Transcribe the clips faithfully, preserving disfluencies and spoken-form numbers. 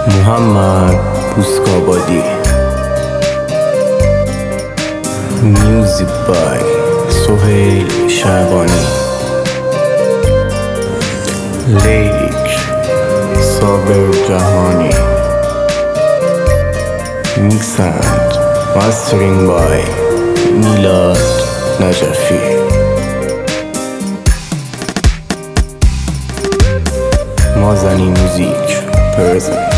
محمد بوسکابادی. میوزیک بای سهیل شعبانی. لیریک صابر جهانی. میکس اند ماسترینگ بای میلاد نجفی. مازنی موزیک پرزنت.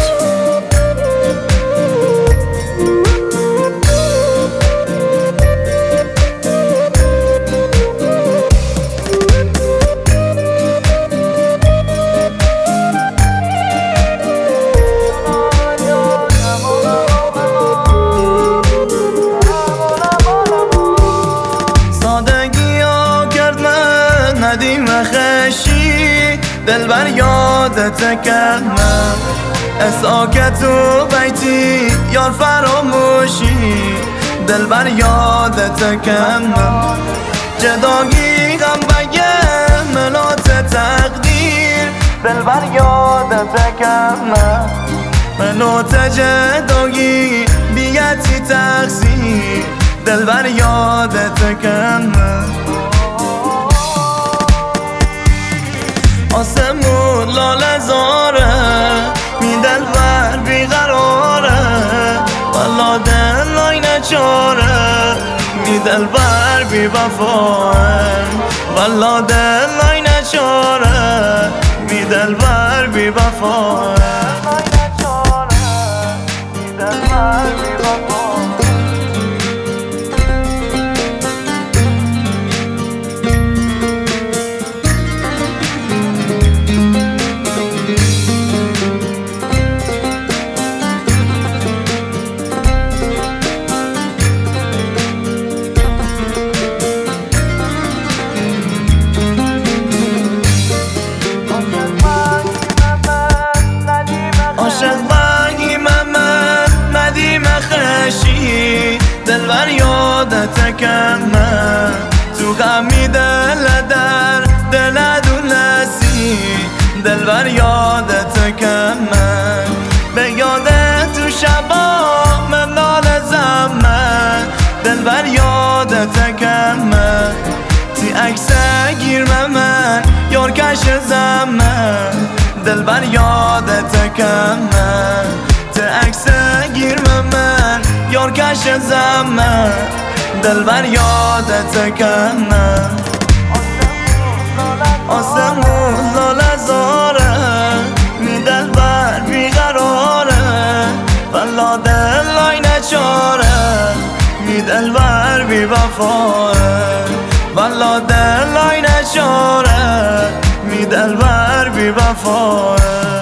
ندیم خشی دلبر یادت کردم، اساکت و بیتی یار فراموشی دلبر یادت کردم. جداگی غم بگه ملات تقدیر دلبر یادت کردم. ملات جداگی بیتی تقصیر دلبر یادت کردم. آسمون لاله زاره می دلبر بیقراره، والا دل آی نچاره می دلبر بی وفاه، والا دل آی نچاره می دلبر بی وفاه. دلبر یادت کردم تو غمی دل در دل دونسی دلبر یادت کردم. به یادت تو شبا من نال زمن دلبر یادت کردم. تی عکس گیر من یار کش زمن دلبر یادت کردم. تی عکس گیر من یار کش زمن دلبر یادت کردم. آسمون لاله زاره می دلبر بیقراره، والا دل آی نچاره می دلبر بی وفاه، والا دل آی نچاره می دلبر بی وفاه.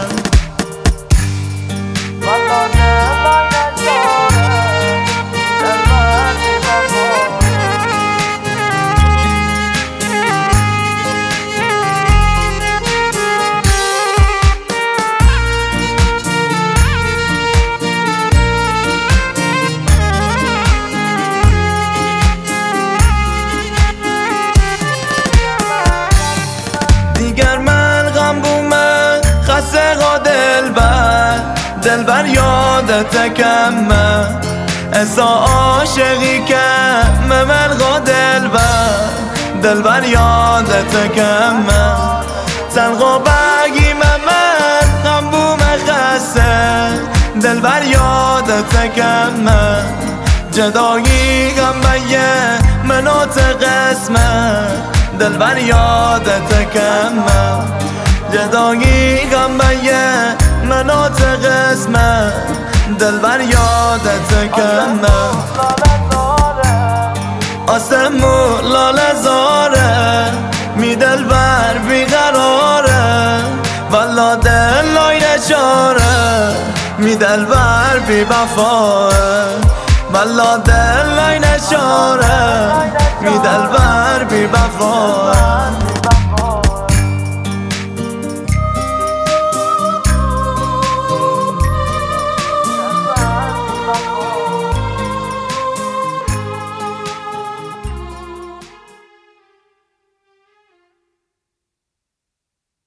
دیگر من غم بومه خسته غا دلبر دلبر یادت کمه، اسا عاشقی کم من غا دلبر دلبر یادت کمه. تنها بگی من غم بومه خسته دلبر یادت کمه. جدایی غم بگه منات قسمه دلبر یادت کمه. جدایی غم بگه منات قسمه دلبر یادت کمه. آسمون لاله زاره می دلبر بیقراره، والا دل آی نچاره می دلبر بی وفاه، والا دل آی نچاره می دلبر بی وفاه.